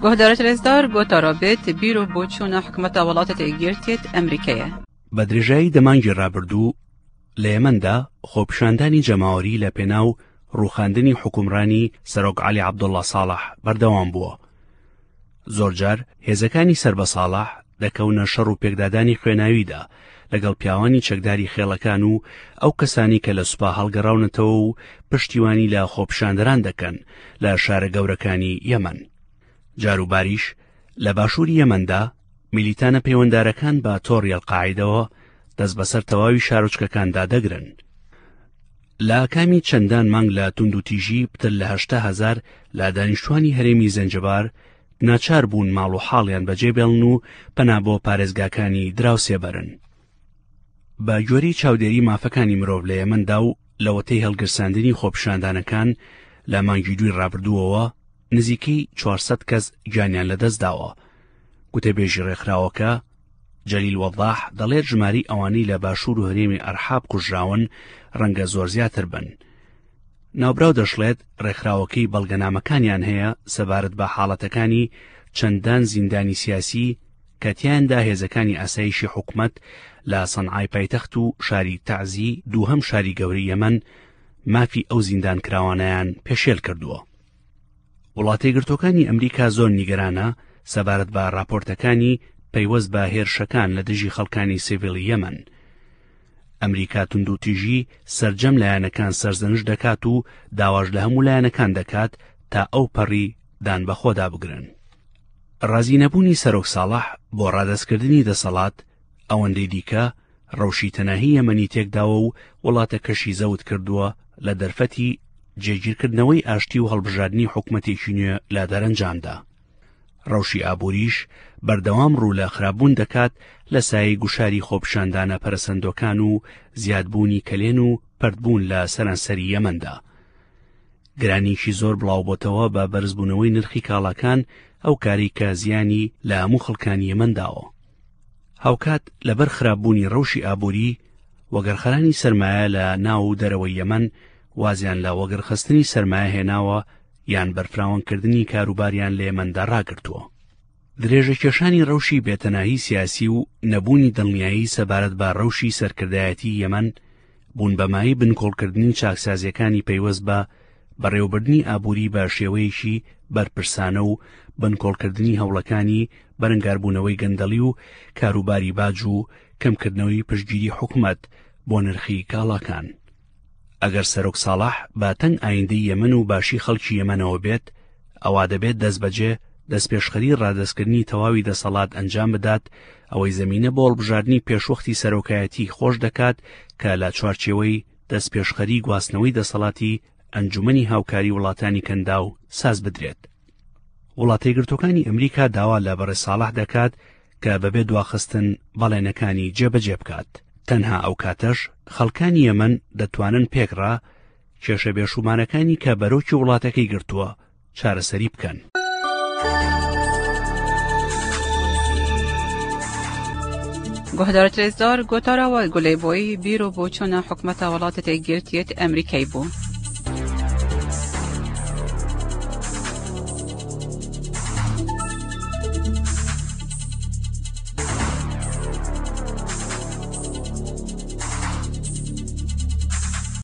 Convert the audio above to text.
گهدارت رزدار گوتارا بیت بیرو بوچون حکمت ولاتت گیرتیت امریکیه. بەدرێژایی دەمانگی ڕابردوو لە یەمەندا خۆپیشاندانی جەماوەری لە پێناو ڕووخاندنی حکومڕانی سەرۆک عەلی عەبدوڵڵا ساڵح بەردەوام بووە. زۆرجار هێزەکانی سەر بە ساڵح دەکەونە شەڕ و پێکدادانی خوێناویدا لەگەڵ پیاوانی چەکداری خێڵەکان و ئەو کەسانی کە لە سوپا هەڵگەڕاونەتەوە و پشتیوانی لە خۆپیشاندەران دەکەن لە شارە گەورەکانی یەمەن. جاروباریش لە باشووری یەمەندا میلیتانە پەیوەنددارەکان بە تۆڕی ئەڵقاعیدەوە دەست بەسەر تەواوی شارۆچکەکاندا دەگرن. لە کامی چەندان مانگ لە توندوتیژی پتر لە 800,000 لە دانیشتوانی هەرێمی زەنجبار ناچار بوون ماڵ و حاڵیان بەجێبێڵن و پەنا بۆ پارێزگاکانی دراوسێبەرن. بە گوێرەی چاودێری مافەکانی مرۆڤ لە یەمەندا و لەوەتەی هەڵگرساندنی خۆپیشاندانەکان لە مانگی دووی ڕابردووەوە نزیکەی 400 کەس گیانیان لەدەست داوە. گوتەبێژی ڕێکخراوەکە جەلیل وەضاح دەڵێت ژماری ئەوانەی لە باشوور و هەرێمی ئەرحاب کوژراون ڕەنگە زۆر زیاتر بن. ناوبراو دەشڵێت ڕێکخراوەکەی بەڵگەنامەکانیان هەیە سەبارەت بە حاڵەتەکانی چەندان زیندانی سیاسی کە تیاندا هێزەکانی ئاسایشی حکومەت لە سەنعای پایتەخت و شاری تەعزی دووهەم شاری گەورەی یەمەن مافی ئەو زیندان کراوانەیان پێشێل کردووە. وڵاتە یەکگرتووەکانی ئەمریکا زۆر نیگەرانە سەبارەت بە راپۆرتەکانی پەیوەست بە هێرشەکان لە دژی خەڵکانی سیڤیلی یەمەن. ئەمریکا توندوتیژی سەرجەم لایەنەکان سەرزەنش دەکات و داواش لە هەموو لایەنەکان دەکات تا ئەو پەڕی دان بەخۆدا بگرن. ڕازی نەبوونی سەرۆک ساڵح بۆ ڕادەستکردنی دەسەڵات ئەوەندەی دیکە ڕەوشی تەناهی یەمەنی تێکداوە و وڵاتە کەشی زەوت کردووە لە دەرفەتی جێگیرکردنەوەی ئاشتی و هەڵبژاردننی حکومەتێکی نوێ لە دەرەنجامدا. ڕەوشی ئابووریش بەردەوام ڕوو لە خراپبوون دەکات لە سایەی گوشاری خۆپیشاندانە پەرسەندۆکان و زیادبوونی کەلێن و پەردبوون لە سەرانسەری یەمەندا. گرانیکی زۆر بڵاوبۆتەوە بە بەرزبوونەوەی نرخی کاڵاکان ئەو کاری کە زیانی لە هەموو خەڵکانی یەمەنداوە. هاوکات لەبەر خراپبوونی ڕەوشی ئابووری وەگەرخەرانی سەرمایە لە ناو و دەرەوەی یەمەن وازیان لە وەگەرخستنی سەرمایە هێناوە یان بەرفراوانکردنی کاروباریان لە یەمەندا ڕاگرتووە. درێژەکێشانی ڕەوشی بێتەناهی سیاسی و نەبوونی دڵنیایی سەبارەت بە ڕەوشی سەرکردایەتی یەمەن بوون بەمایی بنکۆڵکردنی چاکسازیەکانی پەیوەست بە بەڕێوەبردنی ئابووری بە شێوەیەکی بەرپرسانە و بنکۆڵکردنی هەوڵەکانی بەرەنگاربوونەوەی گەندەڵی و کاروباری باج و کەمکردنەوەی پشتگیری حکومەت بۆ نرخی کاڵاکان. ئەگەر سەرۆک ساڵح با تەنگ ئایندەی یەمەن و باشی خەڵکی یەمەنەوە بێت ئەوا دەبێت دەستبەجێ دەستپێشخەری ڕادەستکردنی تەواوی دەسەڵات ئەنجام بدات ئەوەی زەمینە بۆ هەڵبژاردننی پێشوەختی سەرۆکایەتی خۆش دەکات کە لە چوارچێوەی دەستپێشخەری گواستنەوەی دەسەڵاتی ئەنجومەنی هاوکاری وڵاتانی کەندا و ساز بدرێت. وڵاتە یەکگرتووەکانی ئەمریکا داوا لە بەڕێ ساڵح دەکات کە بەبێ دواخستن بەڵێنەکانی جێبەجێ بکات. تەنها ئەو کاتەش خەڵکانی یەمەن دەتوانن پێکڕا کێشە بێشومانەکانی کە بەرۆکی وڵاتەکەی گرتووە چارەسەری بکەن. گهدارت رزدار گوتارا و گلیبوی بیرو بوچون حکمت ولاتت گیرتیت امریکی بو.